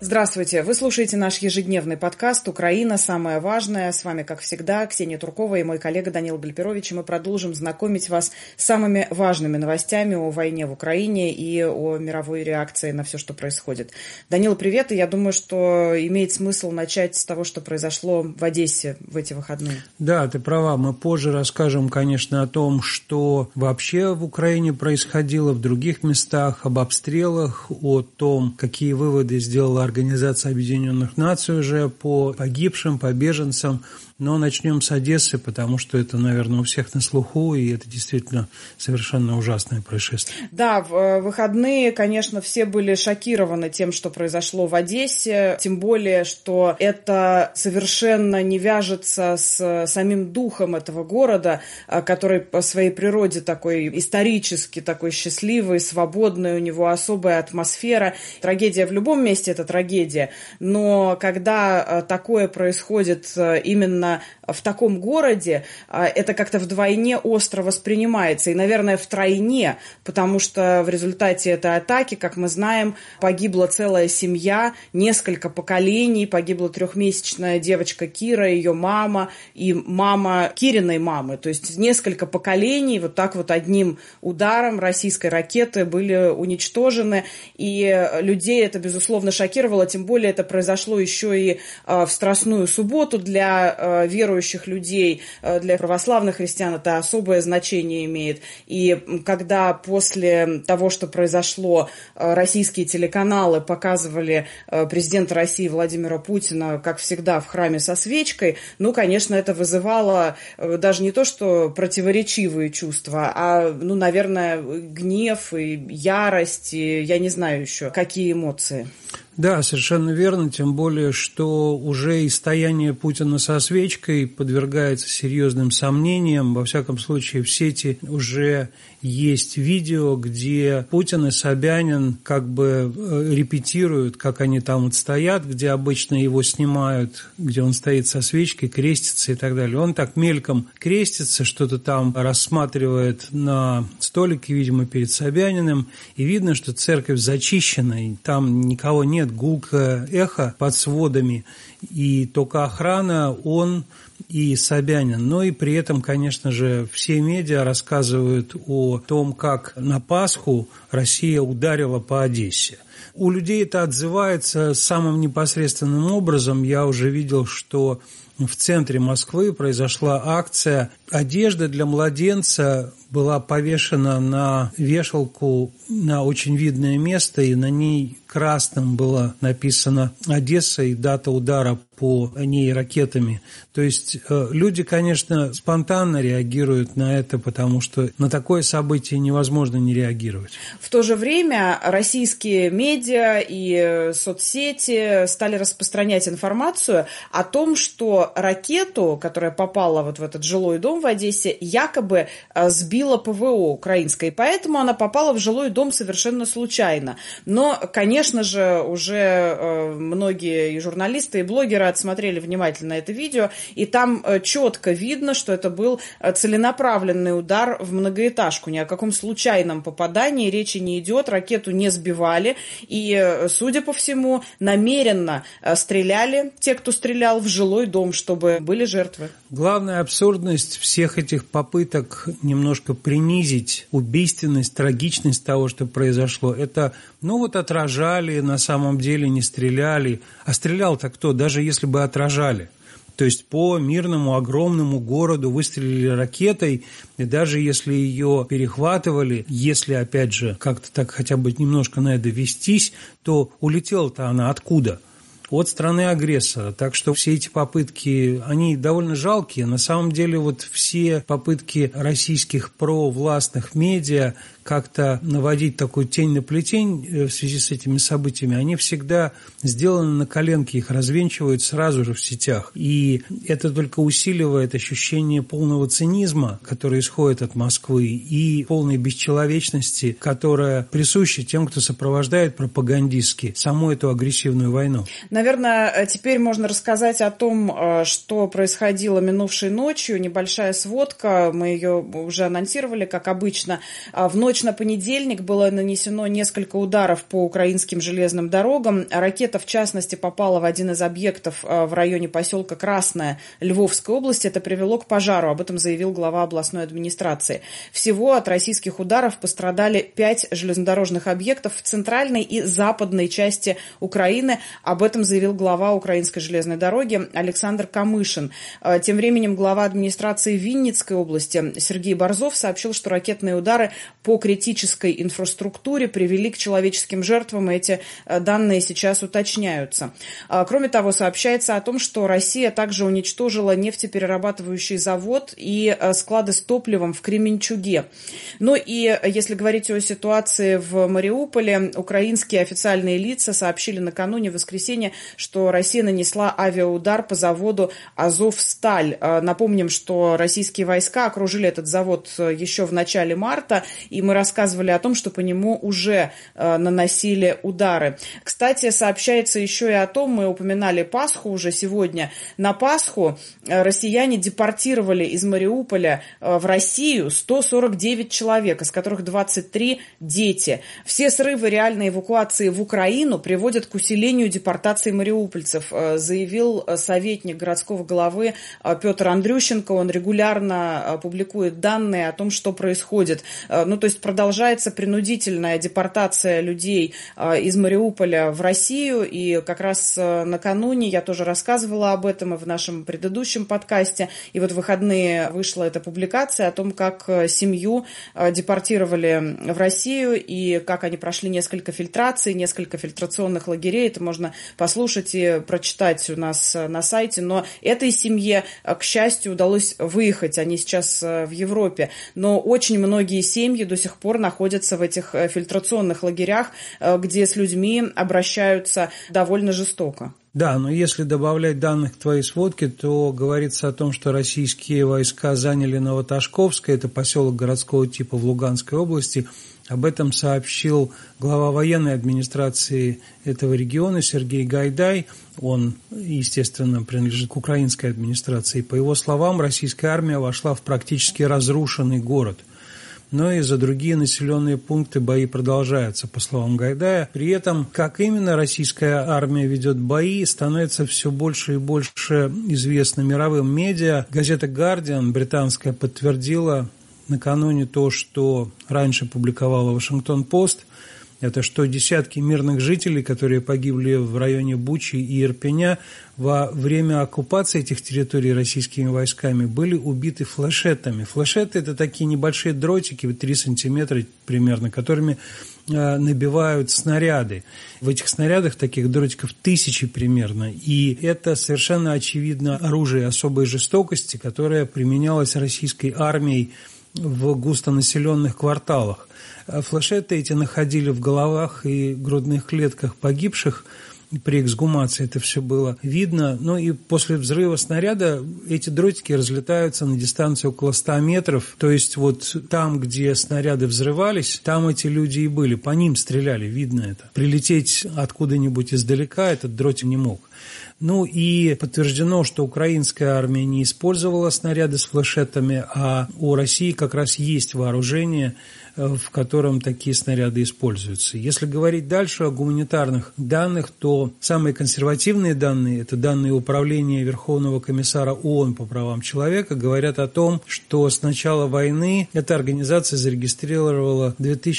Здравствуйте. Вы слушаете наш ежедневный подкаст «Украина. Самое важное». С вами, как всегда, Ксения Туркова и мой коллега Данил Гальперович. И мы продолжим знакомить вас с самыми важными новостями о войне в Украине и о мировой реакции на все, что происходит. Данил, привет. И я думаю, что имеет смысл начать с того, что произошло в Одессе в эти выходные. Да, ты права. Мы позже расскажем, конечно, о том, что вообще в Украине происходило в других местах, об обстрелах, о том, какие выводы сделала Организация Объединенных Наций уже по погибшим, по беженцам. Но начнем с Одессы, потому что это, наверное, у всех на слуху, и это действительно совершенно ужасное происшествие. Да, в выходные, конечно, все были шокированы тем, что произошло в Одессе, тем более, что это совершенно не вяжется с самим духом этого города, который по своей природе такой исторически, такой счастливый, свободный, у него особая атмосфера. Трагедия в любом месте – это трагедия, но когда такое происходит именно в таком городе, это как-то вдвойне остро воспринимается. И, наверное, втройне, потому что в результате этой атаки, как мы знаем, погибла целая семья, несколько поколений. Погибла 3-месячная девочка Кира, ее мама и мама Кириной мамы. То есть несколько поколений вот так вот одним ударом российской ракеты были уничтожены. И людей это, безусловно, шокировало. Тем более это произошло еще и в Страстную субботу для верующих людей, для православных христиан это особое значение имеет. И когда после того, что произошло, российские телеканалы показывали президента России Владимира Путина, как всегда, в храме со свечкой, ну, конечно, это вызывало даже не то, что противоречивые чувства, а, ну, наверное, гнев и ярость, и я не знаю еще, какие эмоции. Да, совершенно верно, тем более, что уже и стояние Путина со свечкой подвергается серьезным сомнениям. Во всяком случае, в сети уже есть видео, где Путин и Собянин как бы репетируют, как они там вот стоят, где обычно его снимают, где он стоит со свечкой, крестится и так далее. Он так мельком крестится, что-то там рассматривает на столике, видимо, перед Собяниным, и видно, что церковь зачищена, и там никого нет, гулкое эхо под сводами, и только охрана, он и Собянин. Но и при этом, конечно же, все медиа рассказывают о том, как на Пасху Россия ударила по Одессе. У людей это отзывается самым непосредственным образом. Я уже видел, что в центре Москвы произошла акция. Одежда для младенца была повешена на вешалку на очень видное место, и на ней красным было написано «Одесса» и дата удара по ней ракетами. То есть люди, конечно, спонтанно реагируют на это, потому что на такое событие невозможно не реагировать. В то же время российские медиа и соцсети стали распространять информацию о том, что ракету, которая попала вот в этот жилой дом в Одессе, якобы сбила ПВО украинское, и поэтому она попала в жилой дом совершенно случайно. Но, конечно же, уже многие и журналисты, и блогеры отсмотрели внимательно это видео, и там четко видно, что это был целенаправленный удар в многоэтажку. Ни о каком случайном попадании речи не идет, ракету не сбивали, и, судя по всему, намеренно стреляли те, кто стрелял, в жилой дом, чтобы были жертвы. Главная абсурдность всех этих попыток немножко принизить убийственность, трагичность того, что произошло, это, ну вот отражали, на самом деле не стреляли. А стрелял-то кто? Даже если бы отражали. То есть по мирному огромному городу выстрелили ракетой, и даже если ее перехватывали, если, опять же, как-то так хотя бы немножко на это вестись, то улетела-то она откуда? От страны-агрессора. Так что все эти попытки, они довольно жалкие. На самом деле вот все попытки российских провластных медиа как-то наводить такую тень на плетень в связи с этими событиями, они всегда сделаны на коленке, их развенчивают сразу же в сетях. И это только усиливает ощущение полного цинизма, которое исходит от Москвы, и полной бесчеловечности, которая присуща тем, кто сопровождает пропагандистски саму эту агрессивную войну. Наверное, теперь можно рассказать о том, что происходило минувшей ночью. Небольшая сводка, мы ее уже анонсировали, как обычно. В ночь на понедельник было нанесено несколько ударов по украинским железным дорогам. Ракета, в частности, попала в один из объектов в районе поселка Красное Львовской области. Это привело к пожару, об этом заявил глава областной администрации. Всего от российских ударов пострадали 5 железнодорожных объектов в центральной и западной части Украины. Об этом заявил глава Украинской железной дороги Александр Камышин. Тем временем глава администрации Винницкой области Сергей Борзов сообщил, что ракетные удары по критической инфраструктуре привели к человеческим жертвам, и эти данные сейчас уточняются. Кроме того, сообщается о том, что Россия также уничтожила нефтеперерабатывающий завод и склады с топливом в Кременчуге. Ну и если говорить о ситуации в Мариуполе, украинские официальные лица сообщили накануне, в воскресенье, что Россия нанесла авиаудар по заводу «Азовсталь». Напомним, что российские войска окружили этот завод еще в начале марта, и мы рассказывали о том, что по нему уже наносили удары. Кстати, сообщается еще и о том, мы упоминали Пасху уже сегодня. На Пасху россияне депортировали из Мариуполя в Россию 149 человек, из которых 23 дети. Все срывы реальной эвакуации в Украину приводят к усилению депортации мариупольцев, заявил советник городского главы Петр Андрющенко. Он регулярно публикует данные о том, что происходит. То есть продолжается принудительная депортация людей из Мариуполя в Россию. И как раз накануне я тоже рассказывала об этом и в нашем предыдущем подкасте. И вот в выходные вышла эта публикация о том, как семью депортировали в Россию и как они прошли несколько фильтраций, несколько фильтрационных лагерей. Это можно послушать и прочитать у нас на сайте. Но этой семье, к счастью, удалось выехать. Они сейчас в Европе. Но очень многие семьи до сих пор находятся в этих фильтрационных лагерях, где с людьми обращаются довольно жестоко. Да, но если добавлять данных к твоей сводке, то говорится о том, что российские войска заняли Новоташковское, это поселок городского типа в Луганской области. Об этом сообщил глава военной администрации этого региона Сергей Гайдай. Он, естественно, принадлежит к украинской администрации. По его словам, российская армия вошла в практически разрушенный город. Но и за другие населенные пункты бои продолжаются, по словам Гайдая. При этом, как именно российская армия ведет бои, становится все больше и больше известно мировым медиа. Газета «Гардиан» британская подтвердила накануне то, что раньше публиковала «Вашингтон-Пост». Это что десятки мирных жителей, которые погибли в районе Бучи и Ирпеня, во время оккупации этих территорий российскими войсками были убиты флешетами. Флешеты – это такие небольшие дротики, 3 сантиметра примерно, которыми набивают снаряды. В этих снарядах таких дротиков 1000 примерно. И это совершенно очевидно оружие особой жестокости, которое применялось российской армией в густонаселенных кварталах. Флешеты эти находили в головах и грудных клетках погибших. При эксгумации это все было видно. Ну и после взрыва снаряда эти дротики разлетаются на дистанцию около 100 метров. То есть вот там, где снаряды взрывались, там эти люди и были. По ним стреляли, видно это. Прилететь откуда-нибудь издалека этот дротик не мог. Ну и подтверждено, что украинская армия не использовала снаряды с флешетами, а у России как раз есть вооружение, в котором такие снаряды используются. Если говорить дальше о гуманитарных данных, то самые консервативные данные, это данные Управления Верховного комиссара ООН по правам человека, говорят о том, что с начала войны эта организация зарегистрировала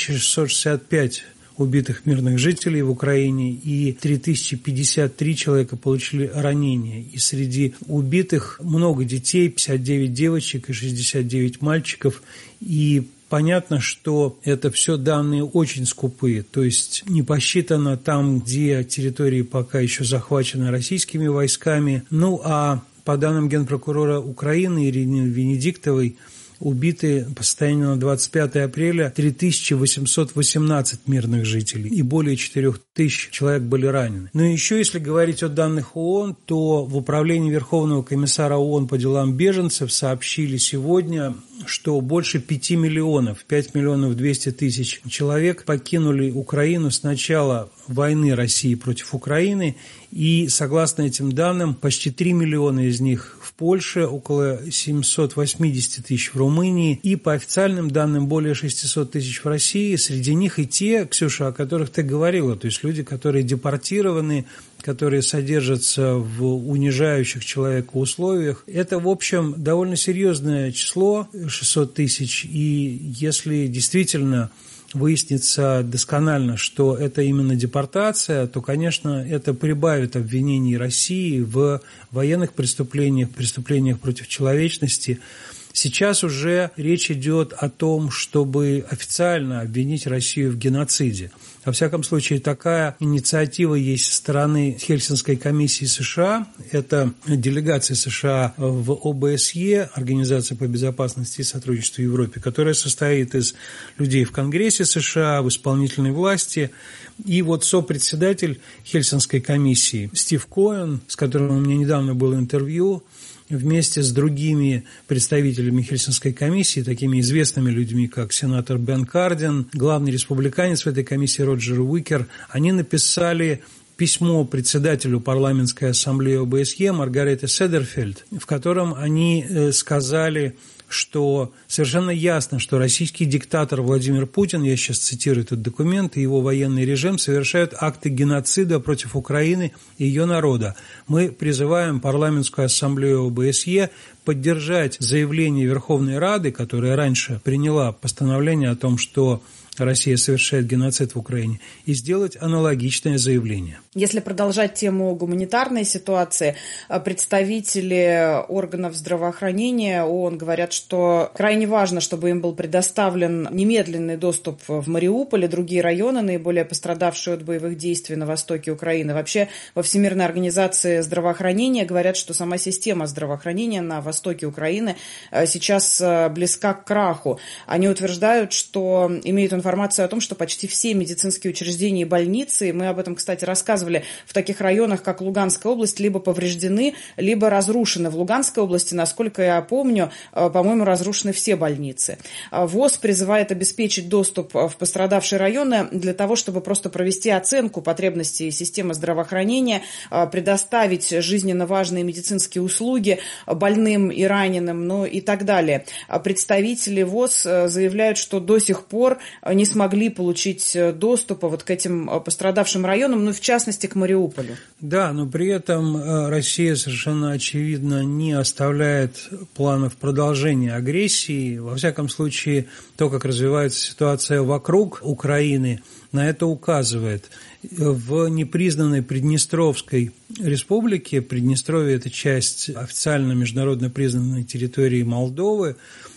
2665 убитых мирных жителей в Украине, и 3053 человека получили ранения. И среди убитых много детей, 59 девочек и 69 мальчиков. И понятно, что это все данные очень скупые, то есть не посчитано там, где территории пока еще захвачены российскими войсками. Ну а по данным генпрокурора Украины Ирины Венедиктовой, убиты по состоянию на 25 апреля 3818 мирных жителей и более 4000 человек были ранены. Но еще, если говорить о данных ООН, то в Управлении Верховного комиссара ООН по делам беженцев сообщили сегодня что больше 5 миллионов, 5 миллионов 200 тысяч человек покинули Украину с начала войны России против Украины, и, согласно этим данным, почти 3 миллиона из них в Польше, около 780 тысяч в Румынии, и, по официальным данным, более 600 тысяч в России. Среди них и те, Ксюша, о которых ты говорила, то есть люди, которые депортированы, которые содержатся в унижающих человека условиях. Это, в общем, довольно серьезное число, 600 тысяч, и если действительно выяснится досконально, что это именно депортация, то, конечно, это прибавит обвинений России в военных преступлениях, преступлениях против человечности. Сейчас уже речь идет о том, чтобы официально обвинить Россию в геноциде. Во всяком случае, такая инициатива есть со стороны Хельсинской комиссии США. Это делегация США в ОБСЕ, Организация по безопасности и сотрудничеству в Европе, которая состоит из людей в Конгрессе США, в исполнительной власти. И вот сопредседатель Хельсинской комиссии Стив Коэн, с которым у меня недавно было интервью, вместе с другими представителями Хельсинской комиссии, такими известными людьми, как сенатор Бен Кардин, главный республиканец в этой комиссии Роджер Уикер, они написали письмо председателю парламентской ассамблеи ОБСЕ Маргарете Седерфельд, в котором они сказали, что совершенно ясно, что российский диктатор Владимир Путин, я сейчас цитирую этот документ, и его военный режим совершают акты геноцида против Украины и ее народа. Мы призываем парламентскую ассамблею ОБСЕ поддержать заявление Верховной Рады, которая раньше приняла постановление о том, что Россия совершает геноцид в Украине, и сделать аналогичное заявление. Если продолжать тему гуманитарной ситуации, представители органов здравоохранения ООН говорят, что крайне важно, чтобы им был предоставлен немедленный доступ в Мариуполь и другие районы, наиболее пострадавшие от боевых действий на востоке Украины. Вообще, во Всемирной организации здравоохранения говорят, что сама система здравоохранения на востоке Украины сейчас близка к краху. Они утверждают, что имеют информацию о том, что почти все медицинские учреждения и больницы, мы об этом, кстати, рассказывали, в таких районах, как Луганская область, либо повреждены, либо разрушены. В Луганской области, насколько я помню, по-моему, разрушены все больницы. ВОЗ призывает обеспечить доступ в пострадавшие районы для того, чтобы просто провести оценку потребностей системы здравоохранения, предоставить жизненно важные медицинские услуги больным и раненым, ну и так далее. Представители ВОЗ заявляют, что до сих пор не смогли получить доступа вот к этим пострадавшим районам, ну, в частности, к Мариуполю. Да, но при этом Россия совершенно очевидно не оставляет планов продолжения агрессии. Во всяком случае, то, как развивается ситуация вокруг Украины, на это указывает. В непризнанной Приднестровской республике, Приднестровье – это часть официально международно признанной территории Молдовы,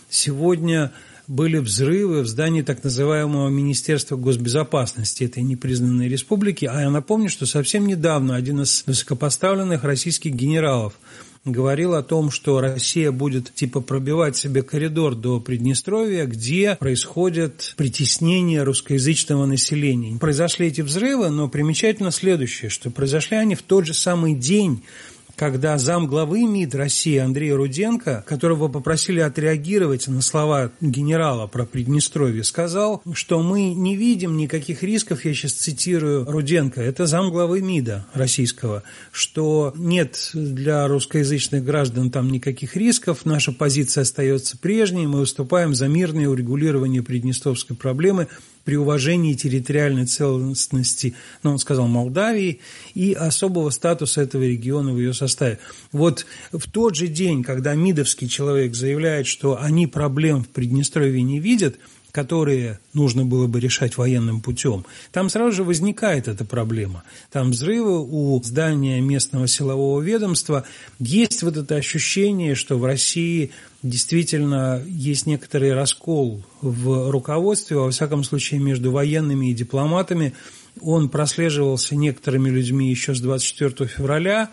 сегодня были взрывы в здании так называемого Министерства госбезопасности этой непризнанной республики. А я напомню, что совсем недавно один из высокопоставленных российских генералов говорил о том, что Россия будет типа пробивать себе коридор до Приднестровья, где происходит притеснение русскоязычного населения. Произошли эти взрывы, но примечательно следующее, что произошли они в тот же самый день, когда замглавы МИД России Андрей Руденко, которого попросили отреагировать на слова генерала про Приднестровье, сказал, что мы не видим никаких рисков, я сейчас цитирую Руденко, это замглавы МИДа российского, что нет для русскоязычных граждан там никаких рисков, наша позиция остается прежней, мы выступаем за мирное урегулирование приднестровской проблемы при уважении территориальной целостности, он сказал, Молдавии и особого статуса этого региона в ее составе. Вот в тот же день, когда МИДовский человек заявляет, что они проблем в Приднестровье не видят, которые нужно было бы решать военным путем, там сразу же возникает эта проблема. Там взрывы у здания местного силового ведомства. Есть вот это ощущение, что в России действительно есть некоторый раскол в руководстве, во всяком случае между военными и дипломатами. Он прослеживался некоторыми людьми еще с 24 февраля,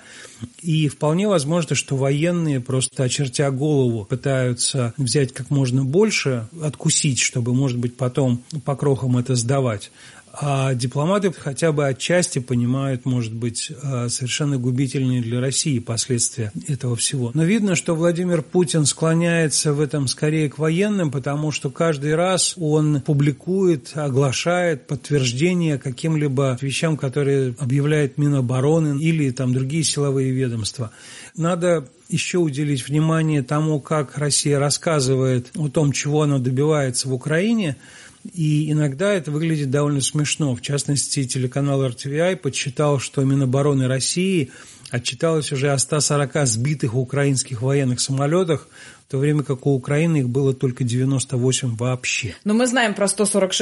и вполне возможно, что военные, просто очертя голову, пытаются взять как можно больше, откусить, чтобы, может быть, потом по крохам это сдавать. А дипломаты хотя бы отчасти понимают, может быть, совершенно губительные для России последствия этого всего. Но видно, что Владимир Путин склоняется в этом скорее к военным, потому что каждый раз он публикует, оглашает подтверждение каким-либо вещам, которые объявляет Минобороны или там другие силовые ведомства. Надо еще уделить внимание тому, как Россия рассказывает о том, чего она добивается в Украине. И иногда это выглядит довольно смешно. В частности, телеканал RTVI подсчитал, что Минобороны России отчиталось уже о 140 сбитых украинских военных самолетах, в то время как у Украины их было только 98 вообще. Но мы знаем про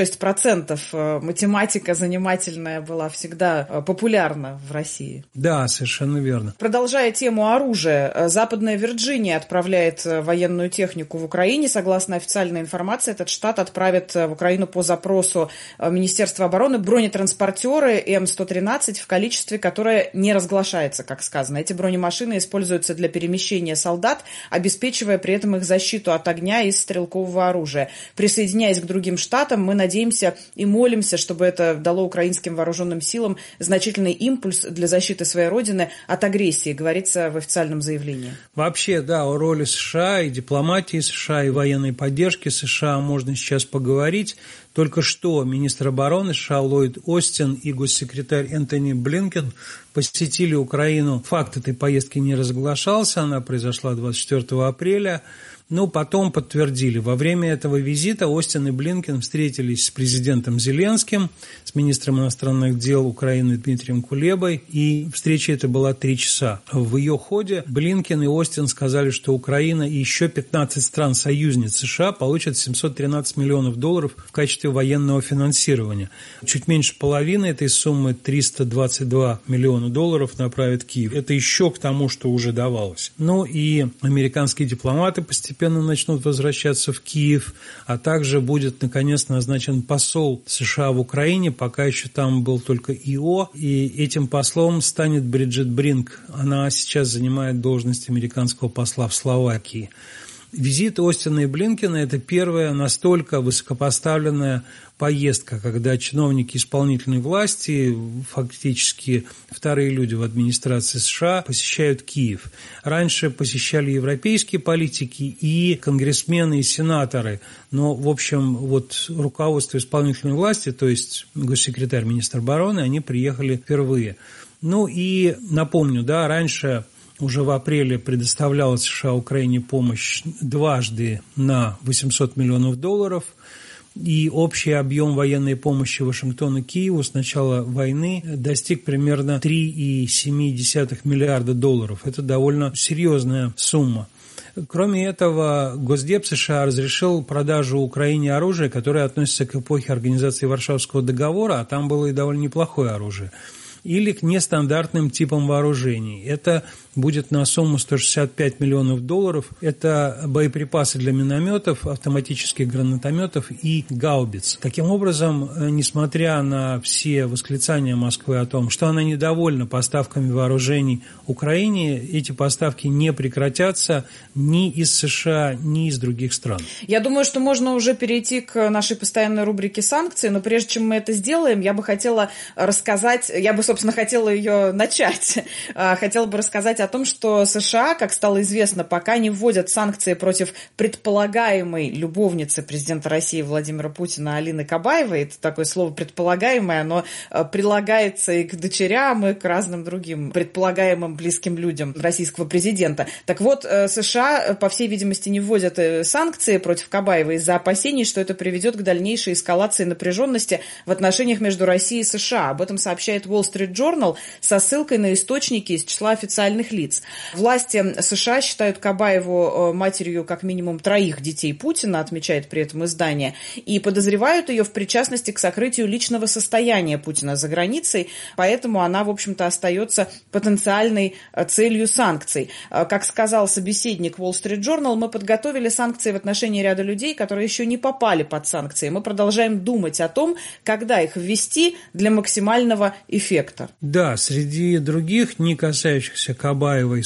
146%. Математика занимательная была всегда популярна в России. Да, совершенно верно. Продолжая тему оружия, Западная Вирджиния отправляет военную технику в Украине. Согласно официальной информации, этот штат отправит в Украину по запросу Министерства обороны бронетранспортеры М113 в количестве, которое не разглашается, как сказано. Эти бронемашины используются для перемещения солдат, обеспечивая при этом их защиту от огня из стрелкового оружия. Присоединяясь к другим штатам, мы надеемся и молимся, чтобы это дало украинским вооруженным силам значительный импульс для защиты своей родины от агрессии, говорится в официальном заявлении. Вообще, да, о роли США и дипломатии США, и военной поддержки США можно сейчас поговорить. Только что министр обороны США Ллойд Остин и госсекретарь Энтони Блинкен посетили Украину. Факт этой поездки не разглашался, она произошла 24 апреля. Но потом подтвердили. Во время этого визита Остин и Блинкен встретились с президентом Зеленским, с министром иностранных дел Украины Дмитрием Кулебой, и встреча эта была 3 часа. В ее ходе Блинкен и Остин сказали, что Украина и еще 15 стран-союзниц США получат $713 миллионов в качестве военного финансирования. Чуть меньше половины этой суммы, $322 миллиона, направят в Киев. Это еще к тому, что уже давалось. Ну и американские дипломаты постепенно начнут возвращаться в Киев, а также будет, наконец, назначен посол США в Украине, пока еще там был только ИО, и этим послом станет Бриджит Бринк. Она сейчас занимает должность американского посла в Словакии. Визит Остина и Блинкена – это первая настолько высокопоставленная поездка, когда чиновники исполнительной власти, фактически вторые люди в администрации США, посещают Киев. Раньше посещали европейские политики и конгрессмены, и сенаторы. Но, в общем, вот руководство исполнительной власти, то есть госсекретарь, министр обороны, они приехали впервые. Ну и напомню, да, раньше уже в апреле предоставляла США Украине помощь дважды на $800 миллионов, и общий объем военной помощи Вашингтона Киеву с начала войны достиг примерно $3,7 миллиарда. Это довольно серьезная сумма. Кроме этого, Госдеп США разрешил продажу Украине оружия, которое относится к эпохе организации Варшавского договора, а там было и довольно неплохое оружие, или к нестандартным типам вооружений. Это будет на сумму $165 миллионов. Это боеприпасы для минометов, автоматических гранатометов и гаубиц. Таким образом, несмотря на все восклицания Москвы о том, что она недовольна поставками вооружений Украине, эти поставки не прекратятся ни из США, ни из других стран. Я думаю, что можно уже перейти к нашей постоянной рубрике «Санкции», но прежде чем мы это сделаем, я бы хотела рассказать, собственно, хотела ее начать. Хотела бы рассказать о том, что США, как стало известно, пока не вводят санкции против предполагаемой любовницы президента России Владимира Путина Алины Кабаевой. Это такое слово «предполагаемое», оно прилагается и к дочерям, и к разным другим предполагаемым близким людям российского президента. Так вот, США, по всей видимости, не вводят санкции против Кабаевой из-за опасений, что это приведет к дальнейшей эскалации напряженности в отношениях между Россией и США. Об этом сообщает Wall Street Journal со ссылкой на источники из числа официальных лиц. Власти США считают Кабаеву матерью как минимум 3 детей Путина, отмечает при этом издание, и подозревают ее в причастности к сокрытию личного состояния Путина за границей, поэтому она, в общем-то, остается потенциальной целью санкций. Как сказал собеседник Wall Street Journal, мы подготовили санкции в отношении ряда людей, которые еще не попали под санкции. Мы продолжаем думать о том, когда их ввести для максимального эффекта. эффекта. Да, среди других, не касающихся Кабаевой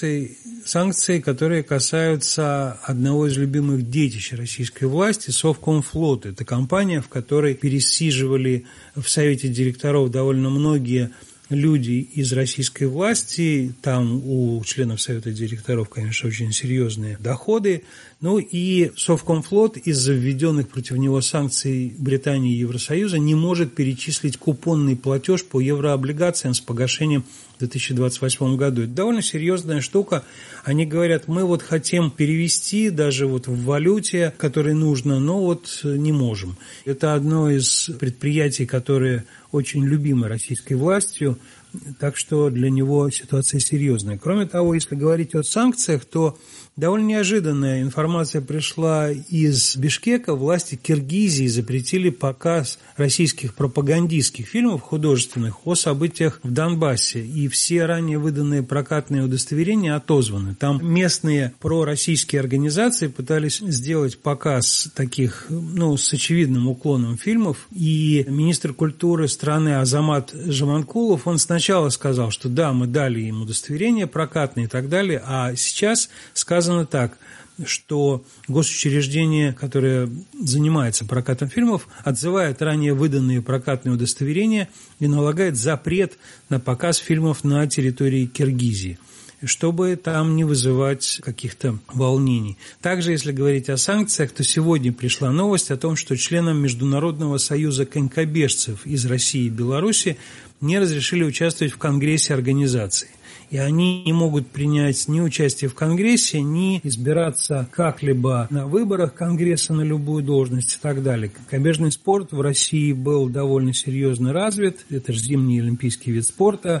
санкций, которые касаются одного из любимых детищ российской власти, Совкомфлот. Это компания, в которой пересиживали в Совете директоров довольно многие люди из российской власти. Там у членов Совета директоров, конечно, очень серьезные доходы. Ну и Совкомфлот из-за введенных против него санкций Британии и Евросоюза не может перечислить купонный платеж по еврооблигациям с погашением в 2028 году. Это довольно серьезная штука. Они говорят, мы вот хотим перевести даже вот в валюте, которой нужно, но вот не можем. Это одно из предприятий, которые очень любимы российской властью, так что для него ситуация серьезная. Кроме того, если говорить о санкциях, то довольно неожиданная информация пришла из Бишкека. Власти Киргизии запретили показ российских пропагандистских фильмов художественных о событиях в Донбассе. И все ранее выданные прокатные удостоверения отозваны. Там местные пророссийские организации пытались сделать показ таких, с очевидным уклоном фильмов. И министр культуры страны Азамат Жаманкулов, он сначала сказал, что да, мы дали им удостоверения прокатные и так далее, а сейчас сказано так, что госучреждение, которое занимается прокатом фильмов, отзывает ранее выданные прокатные удостоверения и налагает запрет на показ фильмов на территории Киргизии, чтобы там не вызывать каких-то волнений. Также, если говорить о санкциях, то сегодня пришла новость о том, что членам Международного союза конькобежцев из России и Беларуси не разрешили участвовать в конгрессе организации. И они не могут принять ни участие в Конгрессе, ни избираться как-либо на выборах Конгресса на любую должность и так далее. Конькобежный спорт в России был довольно серьезно развит. Это же зимний олимпийский вид спорта.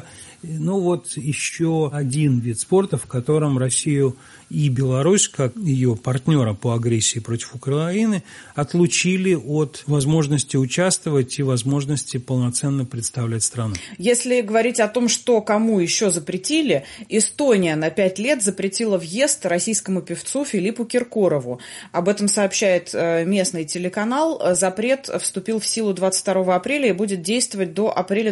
Еще один вид спорта, в котором Россию и Беларусь, как ее партнера по агрессии против Украины, отлучили от возможности участвовать и возможности полноценно представлять страну. Если говорить о том, что кому еще запретили, Эстония на 5 лет запретила въезд российскому певцу Филиппу Киркорову. Об этом сообщает местный телеканал. Запрет вступил в силу 22 апреля и будет действовать до апреля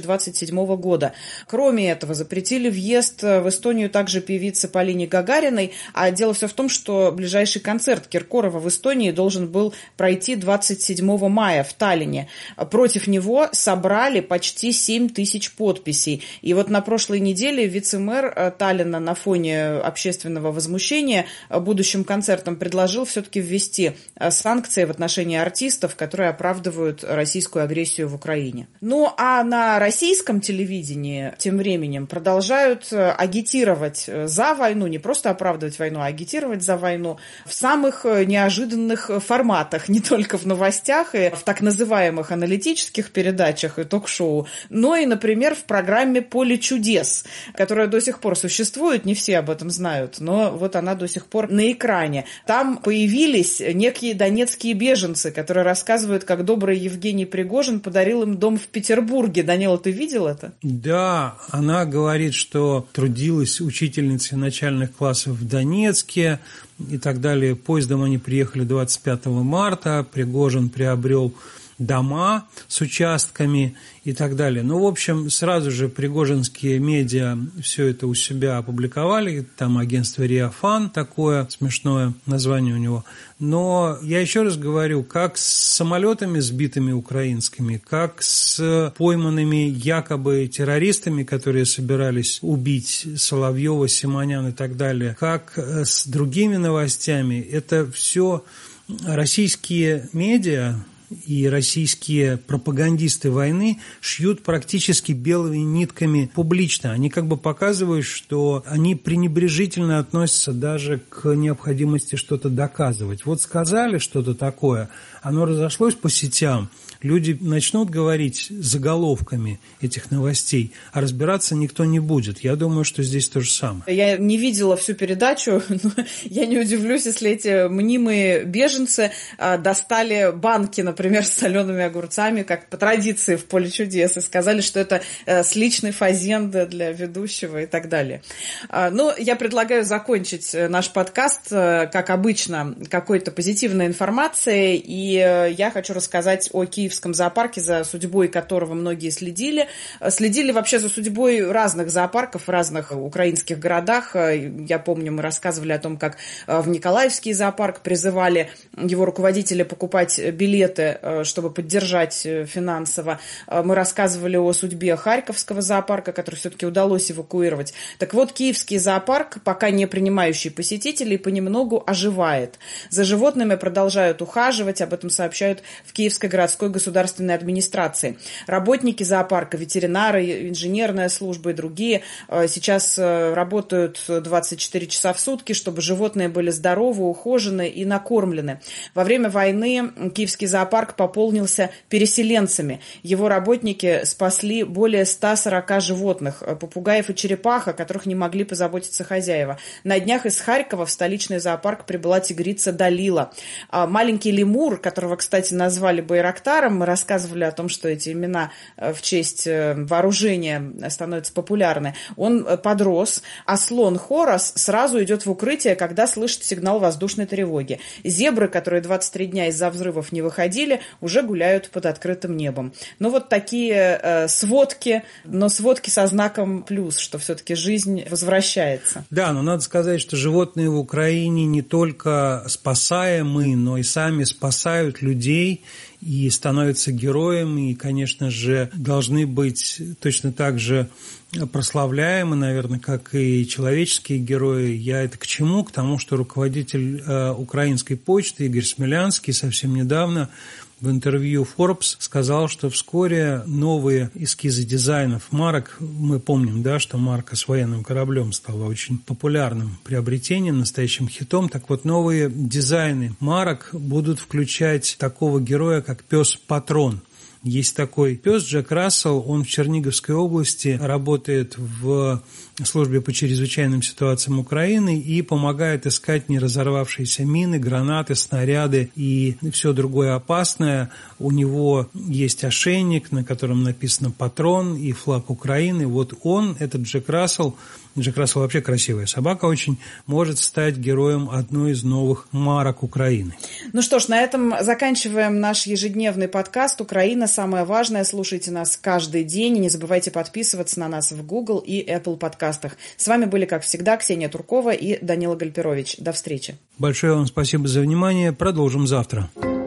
2027 года. Кроме этого, запретили въезд в Эстонию также певице Полине Гагариной. А дело все в том, что ближайший концерт Киркорова в Эстонии должен был пройти 27 мая в Таллине. Против него собрали почти 7 тысяч подписей. И вот на прошлой неделе вице-мэр Таллина на фоне общественного возмущения будущим концертом предложил все-таки ввести санкции в отношении артистов, которые оправдывают российскую агрессию в Украине. Ну а на российском телевидении тем временем продолжают агитировать за войну, не просто оправдывать войну, а агитировать за войну в самых неожиданных форматах, не только в новостях и в так называемых аналитических передачах и ток-шоу, но и, например, в программе «Поле чудес», которая до сих пор существует, не все об этом знают, но вот она до сих пор на экране. Там появились некие донецкие беженцы, которые рассказывают, как добрый Евгений Пригожин подарил им дом в Петербурге. Данила, ты видел это? Да, она говорит, что трудилась учительницей начальных классов в Донецке и так далее. Поездом они приехали 25 марта, Пригожин приобрел дома с участками и так далее. В общем, сразу же пригожинские медиа все это у себя опубликовали. Там агентство «Риафан», такое смешное название у него. Но я еще раз говорю, как с самолетами сбитыми украинскими, как с пойманными якобы террористами, которые собирались убить Соловьева, Симонян и так далее, как с другими новостями, это все российские медиа и российские пропагандисты войны шьют практически белыми нитками публично. Они как бы показывают, что они пренебрежительно относятся даже к необходимости что-то доказывать. Вот сказали что-то такое, оно разошлось по сетям, люди начнут говорить заголовками этих новостей, а разбираться никто не будет. Я думаю, что здесь то же самое. Я не видела всю передачу, но я не удивлюсь, если эти мнимые беженцы достали банки, например, с солеными огурцами, как по традиции в «Поле чудес», и сказали, что это с личной фазенды для ведущего и так далее. Я предлагаю закончить наш подкаст, как обычно, какой-то позитивной информацией, и я хочу рассказать о Киевском Киевском зоопарке, за судьбой которого многие следили. Следили вообще за судьбой разных зоопарков в разных украинских городах. Я помню, мы рассказывали о том, как в Николаевский зоопарк призывали его руководителя покупать билеты, чтобы поддержать финансово. Мы рассказывали о судьбе Харьковского зоопарка, который все-таки удалось эвакуировать. Так вот, Киевский зоопарк, пока не принимающий посетителей, понемногу оживает. За животными продолжают ухаживать, об этом сообщают в Киевской городской государственной администрации. Работники зоопарка, ветеринары, инженерная служба и другие сейчас работают 24 часа в сутки, чтобы животные были здоровы, ухожены и накормлены. Во время войны Киевский зоопарк пополнился переселенцами. Его работники спасли более 140 животных, попугаев и черепах, о которых не могли позаботиться хозяева. На днях из Харькова в столичный зоопарк прибыла тигрица Далила. Маленький лемур, которого, кстати, назвали Байрактаром, мы рассказывали о том, что эти имена в честь вооружения становятся популярны, он подрос, а слон Хорос сразу идет в укрытие, когда слышит сигнал воздушной тревоги. Зебры, которые 23 дня из-за взрывов не выходили, уже гуляют под открытым небом. Ну вот такие сводки, но сводки со знаком плюс, что все-таки жизнь возвращается. Да, но надо сказать, что животные в Украине не только спасаемы, но и сами спасают людей и становятся героями, и, конечно же, должны быть точно так же прославляемы, наверное, как и человеческие герои. Я это к чему? К тому, что руководитель украинской почты Игорь Смелянский совсем недавно в интервью Forbes сказал, что вскоре новые эскизы дизайнов марок, мы помним, да, что марка с военным кораблем стала очень популярным приобретением, настоящим хитом. Так вот, новые дизайны марок будут включать такого героя, как пес-патрон. Есть такой пес Джек Рассел, он в Черниговской области работает в службе по чрезвычайным ситуациям Украины и помогает искать неразорвавшиеся мины, гранаты, снаряды и все другое опасное. У него есть ошейник, на котором написано «Патрон» и флаг Украины. Вот он, этот Джек Рассел вообще красивая собака очень, может стать героем одной из новых марок Украины. Ну что ж, на этом заканчиваем наш ежедневный подкаст «Украина. Самое важное». Слушайте нас каждый день и не забывайте подписываться на нас в Google и Apple подкастах. С вами были, как всегда, Ксения Туркова и Данила Гальперович. До встречи. Большое вам спасибо за внимание. Продолжим завтра.